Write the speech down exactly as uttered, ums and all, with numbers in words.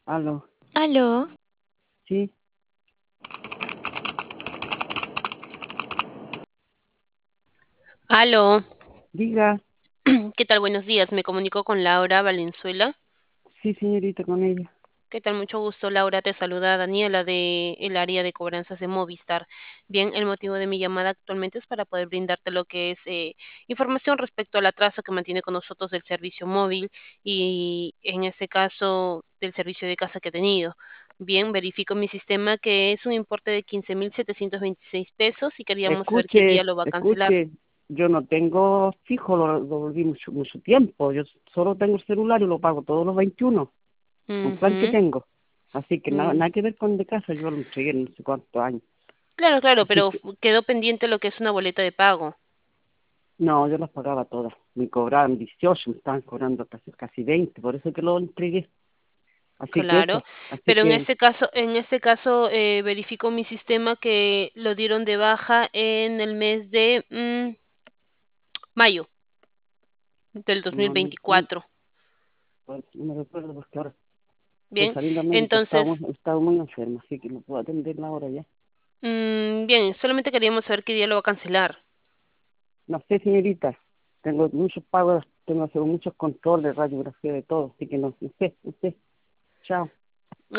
Aló, Aló, sí, aló, diga, ¿qué tal? Buenos días, me comunico con Laura Valenzuela. sí, señorita, con ella. ¿Qué tal? Mucho gusto, Laura. Te saluda Daniela de el área de cobranzas de Movistar. Bien, el motivo de mi llamada actualmente es para poder brindarte lo que es eh, información respecto al atraso que mantiene con nosotros el servicio móvil y en este caso del servicio de casa que he tenido. Bien, verifico en mi sistema que es un importe de quince mil setecientos veintiséis pesos y queríamos saber qué día Escuche, lo va a cancelar. escuche, yo no tengo fijo, lo, lo volví mucho, mucho tiempo. Yo solo tengo el celular y lo pago todos los veintiuno, un plan que Ujú. tengo. Así que nada, Mm. nada que ver con de casa, yo lo entregué en no sé cuántos años. Claro, claro, Así pero que, fu- quedó pendiente lo que es una boleta de pago. no, yo las pagaba todas. Me cobraban dieciocho, me estaban cobrando casi, casi veinte, por eso que lo entregué. Así que Claro, eso, así pero en que este caso, en este caso eh, verifico mi sistema que lo dieron de baja en el mes de mm, mayo del no, no, no, dos mil veinticuatro. pues, no me recuerdo porque ahora estoy Bien, saliendo a médico, he estado entonces, muy, he estado muy enferma, así que no puedo atenderla ahora ya. mm, bien, solamente queríamos saber qué día lo va a cancelar. No sé, señorita, tengo muchos pagos, tengo que hacer muchos controles, radiografía de todo, así que no, no sé, no sé. Chao.